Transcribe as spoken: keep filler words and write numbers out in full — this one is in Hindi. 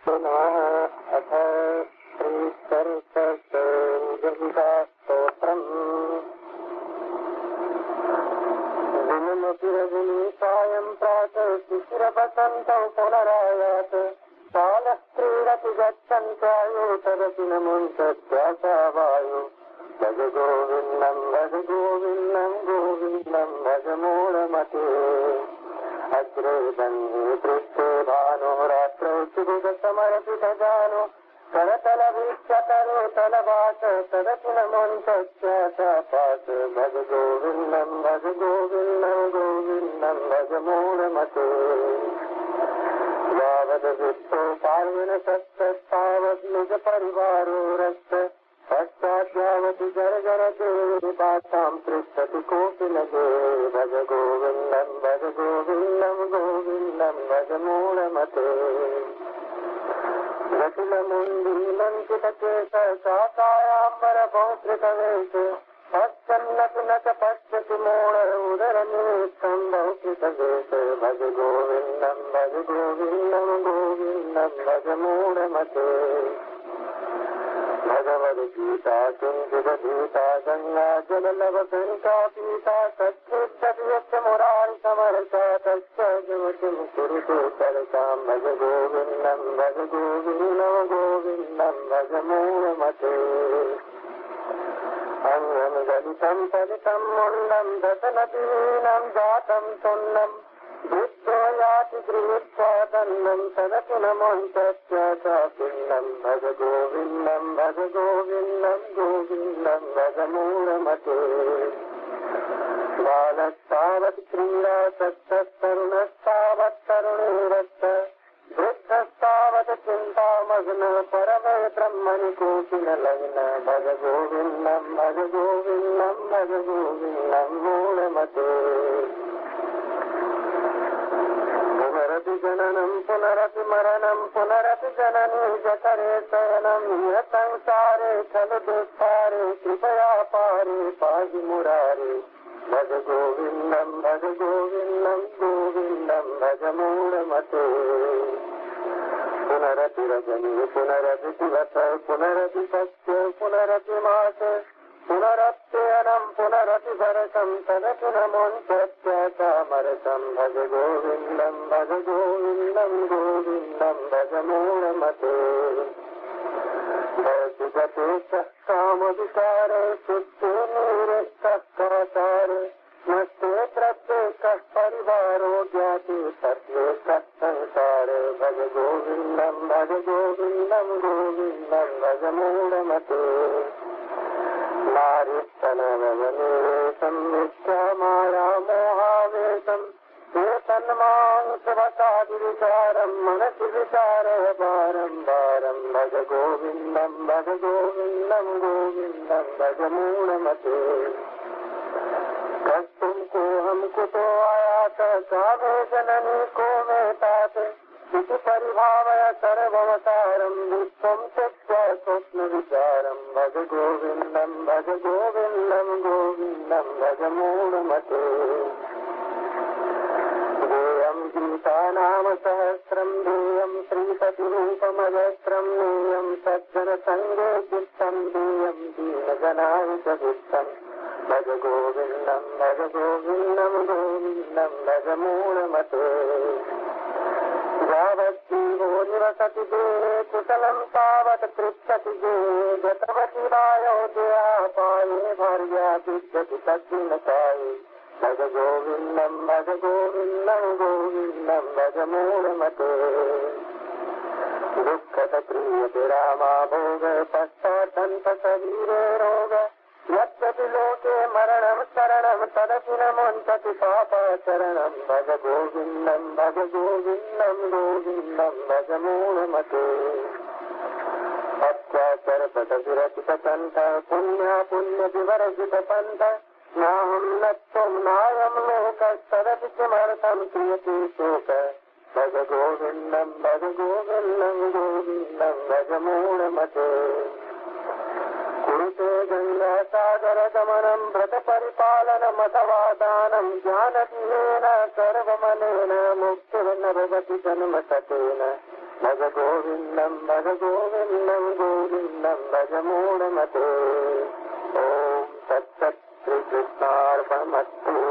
पुनः अथ श्रीचरितस्तोत्रम् दिनमतिरजनी सायं प्रातः शिशिरवसन्तौ पुनरायात् कालः क्रीडति गच्छन्त्यायो तदपि न मुञ्चत्याशा वायु भज गोविन्दं भज गोविन्दं गोविन्दं भज मूढमते अग्रे बन्धे पृष्ठे भानो रात्रौ सुभुगसमर्पितजानो करतलवीक्षतरो तलवास तदपि न मुञ्चत्याशापास भज गोविन्दं भज गोविन्दं गोविन्दं भज मूढमते यावद्वित्तो पार्वन सत्तावत् निज परिवारो रक्त पश्चाद्यावति जर्जरते भाषां पृच्छति कोऽपि न गे भज गोविन्दं भज गोविन्दं गोविन्दं भज मूढमते जटिलमुण्डीलङ्कितकेश काकायाम्बरभौकृतवेश पश्चन्नपि न च पश्यति मूढ उदरनिमित्तं भौकृतवेश भज गोविन्दं भज गोविन्दं गोविन्दं भज मूढमते भगवद्गीता किञ्चिदधीता गङ्गा जललवगङ्गा पीता तच्छिद्दव्यस्य मुरारि समरसा तस्य युवतिं कुरुते सरसां भज गोविन्दं भज गोविन्दं गोविन्दं भज मूढमते अङ्गं गलितं फलितं मुण्डं दशनदीनं जातं तुन्नं बुद्धो याति गृहीत्वा तन्नं तदपि न मुञ्चत्याशापिण्डं भज गोविन्दं भज गोविन्दं गोविन्दं भज मूढमते बालस्तावत् क्रीडासक्तस्तरुणस्तावत् तरुणीरस्त वृद्धस्तावत् चिन्तामग्न परमे ब्रह्मणि कोऽपि न लग्न भज गोविन्दं भज गोविन्दं भज गोविन्दं मूढमते पुनरपि जननं पुनरपि मरणं पुनरपि जननी जठरे शयनं इह संसारे खलु दुस्सारे कृपया पारे पाहि मुरारे भज गोविन्दं भज गोविन्दं गोविन्दं भज मूढमते पुनरपि रजनी पुनरपि दिवस पुनरपि सत्य पुनरपि मास पुनरप्ययनं पुनरपि भरतं तदपि न मुञ्चत्याशामरसं भज गोविन्दं भज गोविन्दं गोविन्दं भज मूढमते भवति गते कामविचारे शुद्धे निवृत्तः काचारे नष्टे प्रत्येकः परिवारो ज्ञाति प्रत्येकः संसारे भज गोविन्दं भज गोविन्दं गोविन्दं भज मूढमते नारीस्तनवनीवेशं मिथ्यामाया मोहावेशं एतन्मांसवसादिविचारं मनसि विचारय बारम्बारं भज गोविन्दं भज गोविन्दं गोविन्दं भज मूढमते कस्तुं कोऽहं कुतो आयात कामे जननी को मे तात इति परिभावय सर्वमसारं विश्वं त्यक्त्वा स्वप्नविचारं भज गोविन्दं भज गोविन्दं गोविन्दं भज मूढमते देयं गीता नाम सहस्रं देयं श्रीपतिरूपमजस्रं नेयं सज्जनसङ्गे चित्तं देयं दीनजनाय च वित्तं भज गोविन्दं भज गोविन्दं गोविन्दं भज मूढमते यावज्जीवो निवसति देहे कुशलं तावत् पृच्छति देहे गतवति वायोदया पाये भार्या विद्यति तद्दिनकाये भज गोविन्दं भज गोविन्दं गोविन्दं भज मूढमते दुःखतप्रियविरामा भोग पश्चादन्त शरीरे रोग यद्यपि लोके मरणं शरणं तदपि न मुञ्चति पापाचरणं भज गोविन्दं भज गोविन्दं गोविन्दं भज मूढमते अत्याचरपटविरचितपन्थ पुण्या पुण्यविवर्जितपन्थ नाहं न त्वं नायं लोकस्तदपि किमर्थं क्रियते शोक भज गोविन्दं भज गोविन्दं गोविन्दं भज मूढमते कुरुते गङ्गासागरगमनं व्रतपरिपालनमथवा दानं ज्ञानविहेन सर्वमनेन मुक्तिर्न भवति जन्मशतेन ಭಜ ಗೋವಿಂದಂ ಭಜ ಗೋವಿಂದಂ ಗೋವಿಂದಂ ಭಜ ಮೂಢಮತೆ. ಓಂ ತತ್ಸತ್ ಶ್ರೀ ಕೃಷ್ಣಾರ್ಪಣಮಸ್ತು.